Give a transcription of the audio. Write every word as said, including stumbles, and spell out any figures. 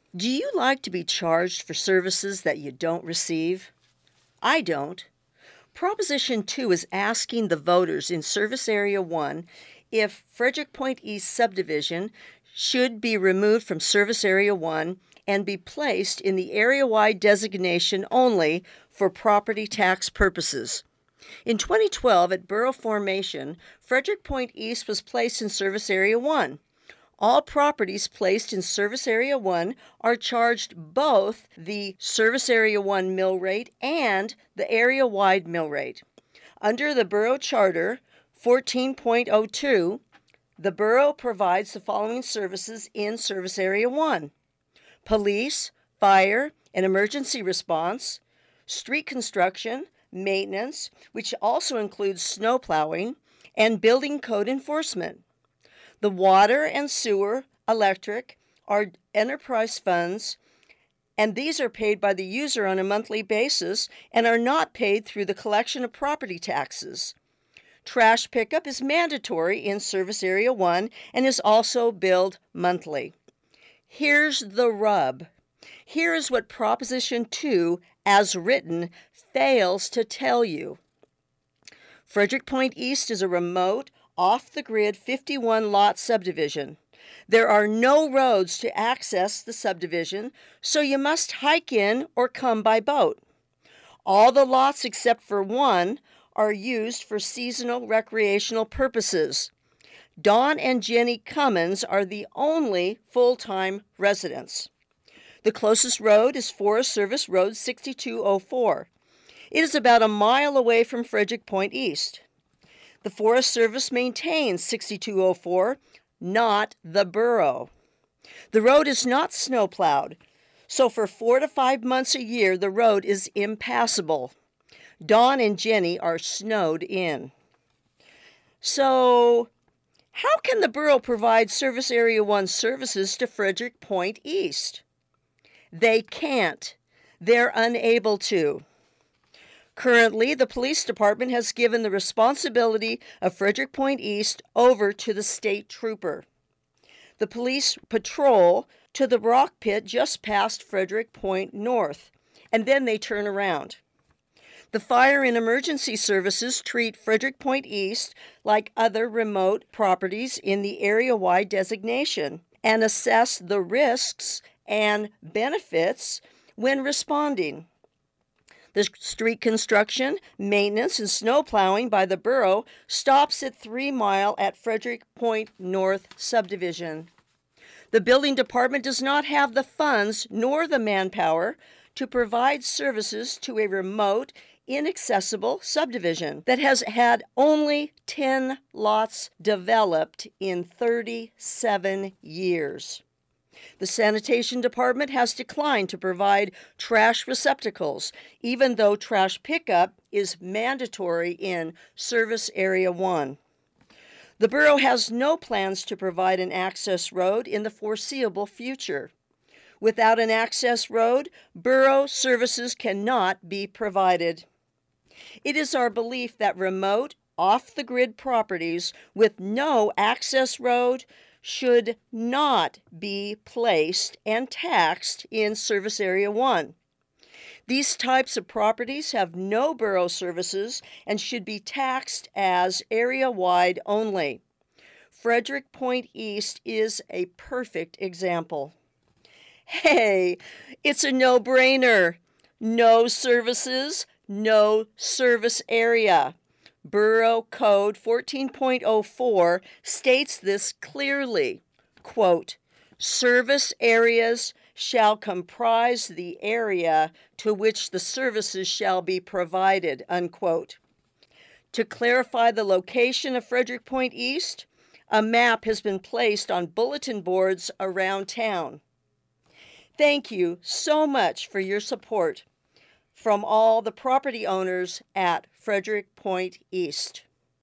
Do you like to be charged for services that you don't receive? I don't. Proposition two is asking the voters in Service Area one if Frederick Point East subdivision should be removed from Service Area one and be placed in the area-wide designation only for property tax purposes. In twenty twelve, at borough formation, Frederick Point East was placed in Service Area one. All properties placed in Service Area one are charged both the Service Area one mill rate and the area-wide mill rate. Under the Borough Charter fourteen point oh two, the borough provides the following services in Service Area one: police, fire, and emergency response, street construction, maintenance, which also includes snow plowing, and building code enforcement. The water and sewer, electric, are enterprise funds, and these are paid by the user on a monthly basis and are not paid through the collection of property taxes. Trash pickup is mandatory in Service Area one and is also billed monthly. Here's the rub. Here is what Proposition two, as written, fails to tell you. Frederick Point East is a remote, off-the-grid fifty-one lot subdivision. There are no roads to access the subdivision, so you must hike in or come by boat. All the lots except for one are used for seasonal recreational purposes. Don and Jenny Cummins are the only full-time residents. The closest road is Forest Service Road sixty-two oh four. It is about a mile away from Frederick Point East. The Forest Service maintains sixty-two oh four, not the borough. The road is not snowplowed, so for four to five months a year, the road is impassable. Don and Jenny are snowed in. So, how can the borough provide Service Area one services to Frederick Point East? They can't. They're unable to. Currently, the police department has given the responsibility of Frederick Point East over to the state trooper. The police patrol to the rock pit just past Frederick Point North, and then they turn around. The fire and emergency services treat Frederick Point East like other remote properties in the area-wide designation and assess the risks and benefits when responding. The street construction, maintenance, and snow plowing by the borough stops at Three Mile at Frederick Point North subdivision. The building department does not have the funds nor the manpower to provide services to a remote, inaccessible subdivision that has had only ten lots developed in thirty-seven years. The sanitation department has declined to provide trash receptacles, even though trash pickup is mandatory in Service Area one. The borough has no plans to provide an access road in the foreseeable future. Without an access road, borough services cannot be provided. It is our belief that remote, off-the-grid properties with no access road should not be placed and taxed in Service Area one. These types of properties have no borough services and should be taxed as area-wide only. Frederick Point East is a perfect example. Hey, it's a no-brainer. No services, no service area. Borough Code fourteen point oh four states this clearly. Quote, service areas shall comprise the area to which the services shall be provided, unquote. To clarify the location of Frederick Point East, a map has been placed on bulletin boards around town. Thank you so much for your support from all the property owners at Frederick Point East.